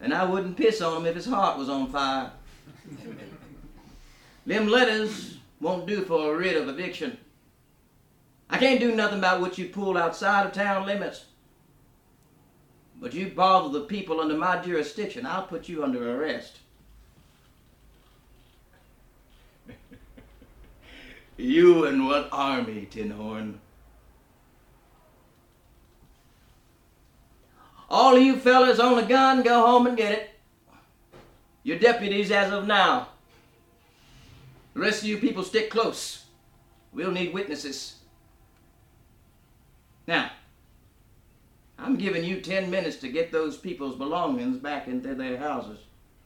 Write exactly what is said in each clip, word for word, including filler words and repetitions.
and I wouldn't piss on him if his heart was on fire. Them letters won't do for a writ of eviction. I can't do nothing about what you pulled outside of town limits. But you bother the people under my jurisdiction, I'll put you under arrest. You and what army, Tin Horn? All of you fellas own a gun, go home and get it. You're deputies as of now. The rest of you people stick close. We'll need witnesses. Now, I'm giving you ten minutes to get those people's belongings back into their houses.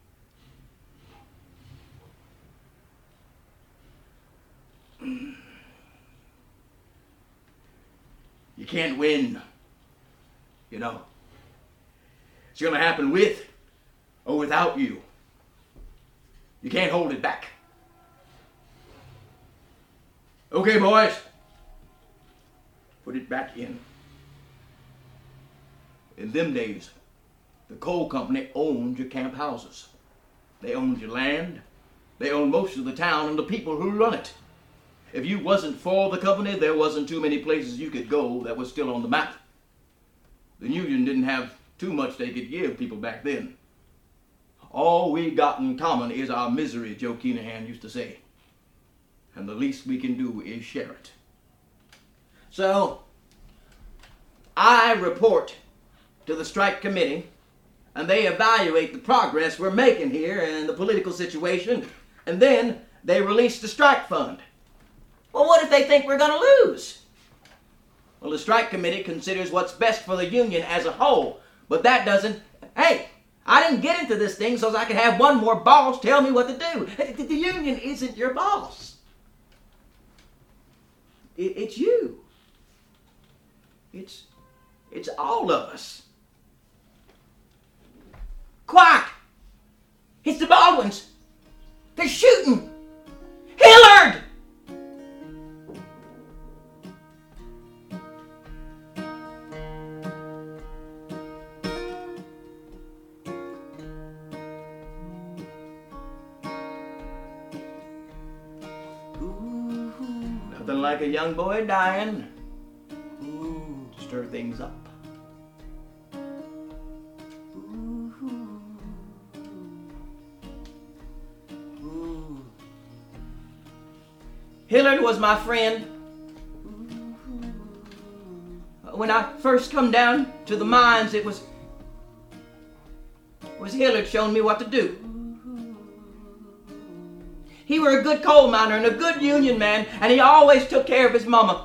You can't win, you know. It's going to happen with or without you. You can't hold it back. Okay, boys. Put it back in. In them days, the coal company owned your camp houses. They owned your land. They owned most of the town and the people who run it. If you wasn't for the company, there wasn't too many places you could go that was still on the map. The Union didn't have too much they could give people back then. All we got in common is our misery, Joe Keenahan used to say. And the least we can do is share it. So, I report to the strike committee, and they evaluate the progress we're making here and the political situation, and then they release the strike fund. Well, what if they think we're going to lose? Well, the strike committee considers what's best for the union as a whole, but that doesn't... Hey, I didn't get into this thing so I could have one more boss tell me what to do. The union isn't your boss. It's you. It's, it's all of us. Quack! It's the Baldwins. They're shooting. Hillard! Nothing like a young boy dying to stir things up. Hillard was my friend. When I first come down to the mines, it was, it was Hillard showing me what to do. He were a good coal miner and a good union man, and he always took care of his mama.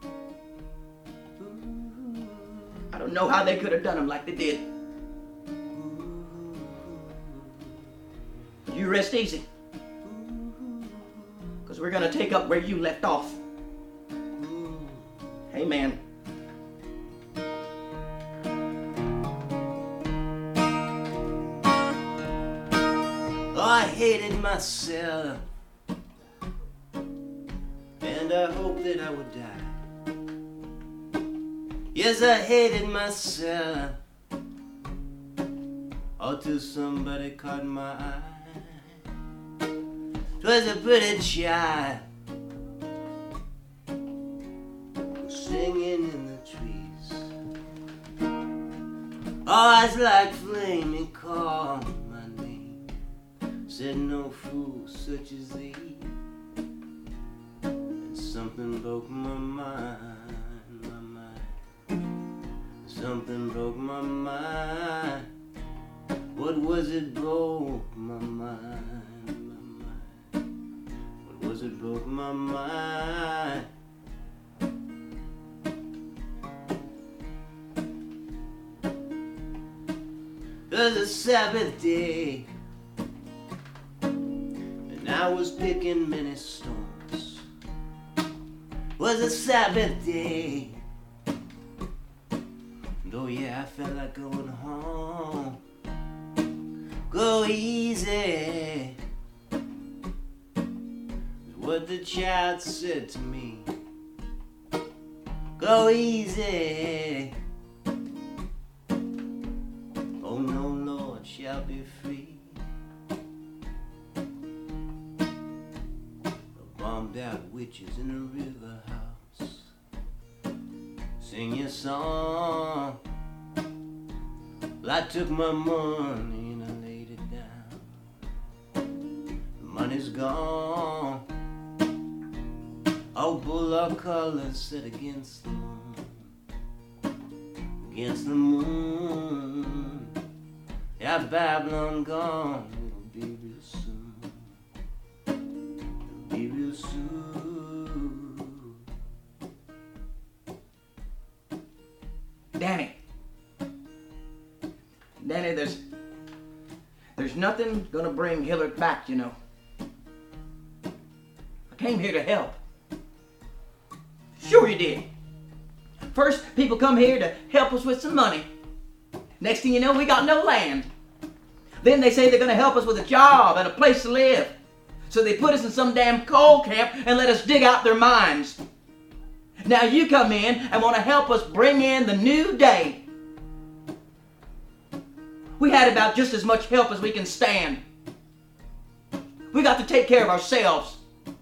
I don't know how they could have done him like they did. But you rest easy, because we're going to take up where you left off. Hey, man. Oh, I hated myself, and I hoped that I would die. Yes, I hated myself, all till somebody caught my eye. 'Twas a pretty child singing in the trees. Oh, eyes like flame and called my name, said no fool such as thee. And something broke my mind, my mind. Something broke my mind. What was it broke my mind, my mind? What was it broke my mind? It was a Sabbath day, and I was picking many stones. It was a Sabbath day, and oh yeah, I felt like going home. Go easy, is what the child said to me. Go easy. Oh no, Lord, shall I'll be free. The bombed out witches in the river house sing your song. Well, I took my money and I laid it down. The money's gone. Oh, bullock colors set against the moon, against the moon. Yeah, Babylon gone. It'll be real soon. It'll be real soon. Danny. Danny, there's there's nothing gonna bring Hillard back, you know. I came here to help. Sure you did. First, people come here to help us with some money. Next thing you know, we got no land. Then they say they're gonna help us with a job and a place to live. So they put us in some damn coal camp and let us dig out their mines. Now you come in and want to help us bring in the new day. We had about just as much help as we can stand. We got to take care of ourselves.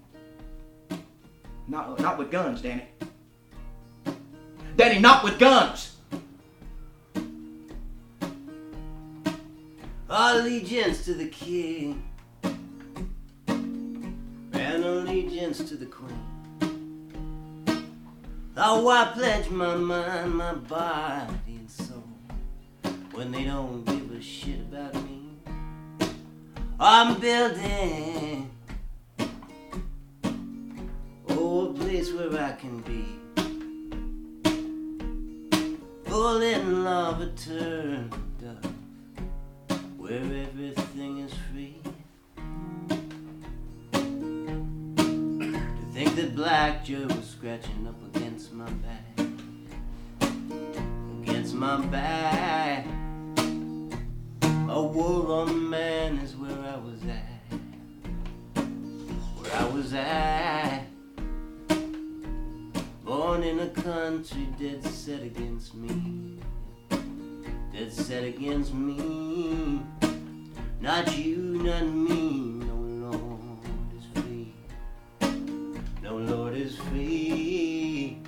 Not, not with guns, Danny. Danny, not with guns. Allegiance to the king and allegiance to the queen. Oh, I pledge my mind, my body and soul when they don't give a shit about me. I'm building, oh, a place where I can be. Pulling lava turned up, where everything is free. To think that Black Joe was scratching up against my back, against my back. A war on man is where I was at, where I was at. Born in a country dead set against me, dead set against me. Not you, not me. No Lord is free. No Lord is free.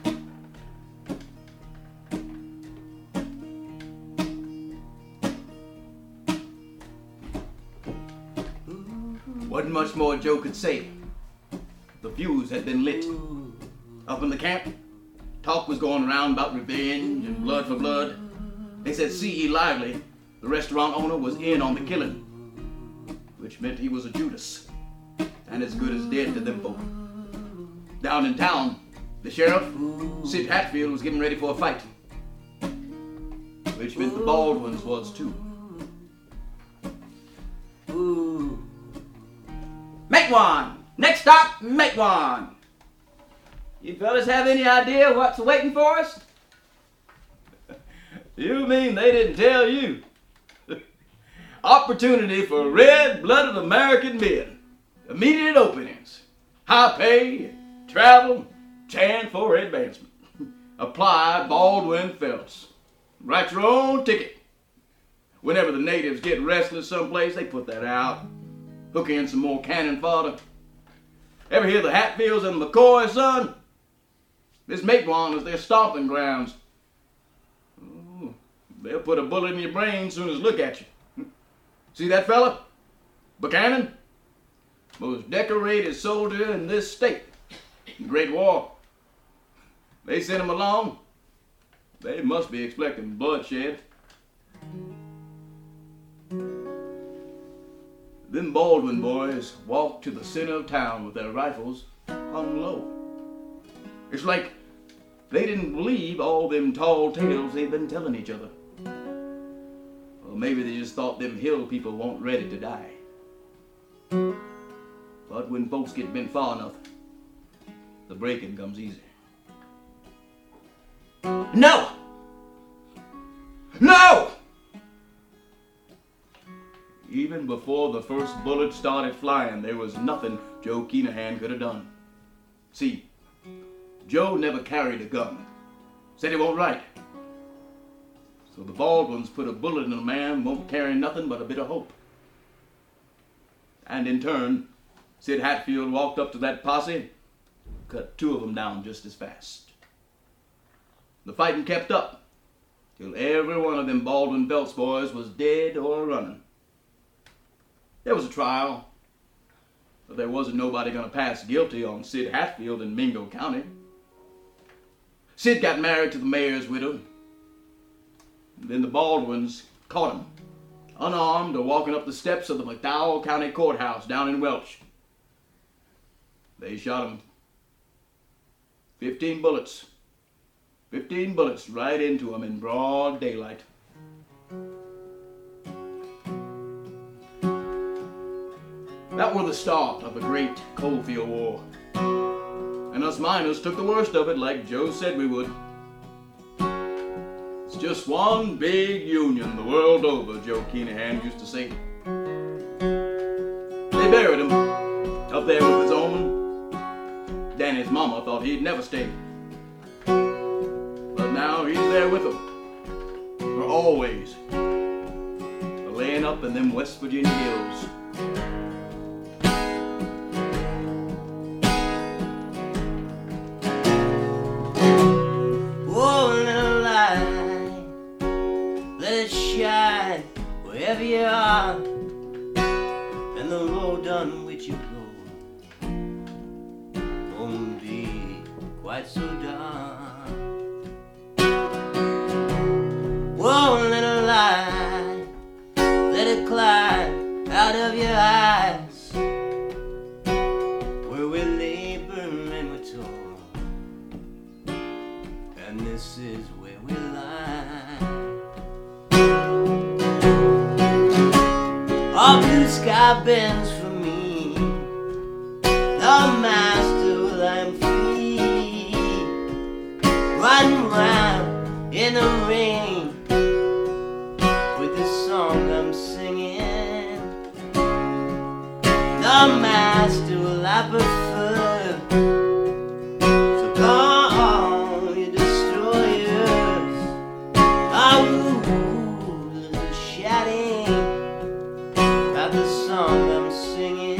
Wasn't much more Joe could say. The fuse had been lit. Up in the camp, talk was going around about revenge and blood for blood. They said C E Lively, the restaurant owner, was in on the killing, which meant he was a Judas, and as good as dead to them folk. Down in town, the sheriff, Sid Hatfield, was getting ready for a fight, which meant the Baldwins was too. Make one! Next stop, make one! You fellas have any idea what's waiting for us? You mean they didn't tell you? Opportunity for red-blooded American men. Immediate openings. High pay, travel, chance for advancement. Apply Baldwin Phelps. Write your own ticket. Whenever the natives get restless someplace, they put that out. Hook in some more cannon fodder. Ever hear the Hatfields and McCoy, son? This Matewan is their stomping grounds. Ooh, they'll put a bullet in your brain as soon as look at you. See that fella? Buchanan? Most decorated soldier in this state. Great War. They sent him along. They must be expecting bloodshed. Them Baldwin boys walked to the center of town with their rifles hung low. It's like they didn't believe all them tall tales they'd been telling each other. Or maybe they just thought them hill people weren't ready to die. But when folks get bent far enough, the breaking comes easy. No! No! Even before the first bullet started flying, there was nothing Joe Keenahan could have done. See, Joe never carried a gun. Said it won't right. So the Baldwins put a bullet in a man won't carry nothing but a bit of hope. And in turn, Sid Hatfield walked up to that posse, cut two of them down just as fast. The fighting kept up till every one of them Baldwin Belts boys was dead or running. There was a trial, but there wasn't nobody going to pass guilty on Sid Hatfield in Mingo County. Sid got married to the mayor's widow. Then the Baldwins caught him, unarmed or walking up the steps of the McDowell County Courthouse down in Welch. They shot him. Fifteen bullets. Fifteen bullets right into him in broad daylight. That was the start of the great Coalfield War. And us miners took the worst of it like Joe said we would. It's just one big union the world over, Joe Keenahan used to say. They buried him up there with his own. Danny's mama thought he'd never stay. But now he's there with them. For always. Laying up in them West Virginia hills. Wherever you are, and the road on which you go won't be quite so dark. Whoa, little light, let it climb out of your eyes, where we labor and we toil, and this is where we lie. All blue sky bends for me, the master, well, I'm free, riding round in the rain with the song I'm singing. The master, well, I prefer, so come, you destroyers, our rules are shouting the song I'm singing.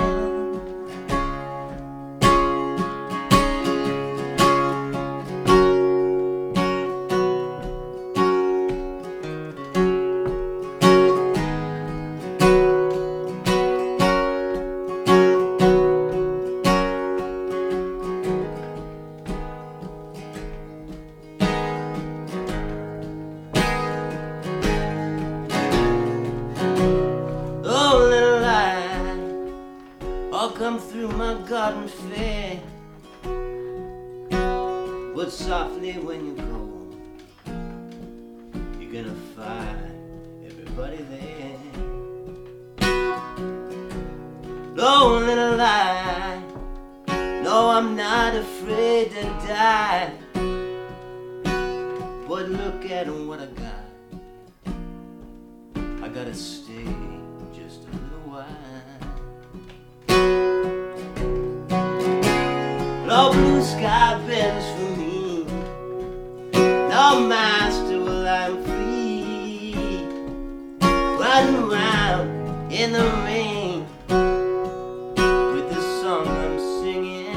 I'll come through my garden fair, but softly when you go, you're gonna find everybody there. No, little lie, no, I'm not afraid to die, but look at what I got. I gotta stay just a little while. No blue sky bends for me, no master, well, I'm free, riding around in the rain with the song I'm singing.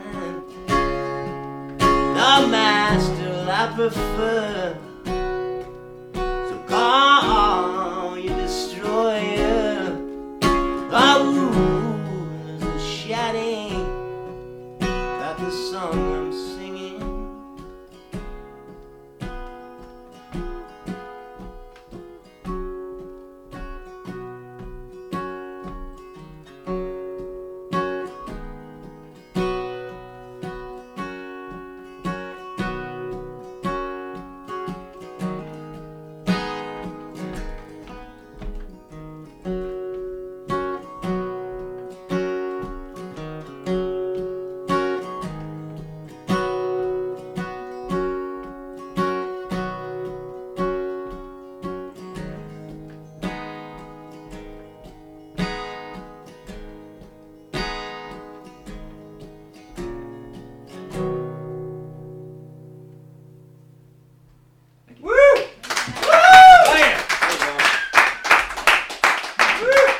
No master, well, I prefer, so come, you destroyer, our rules are shouting the song I'm singing. Woo!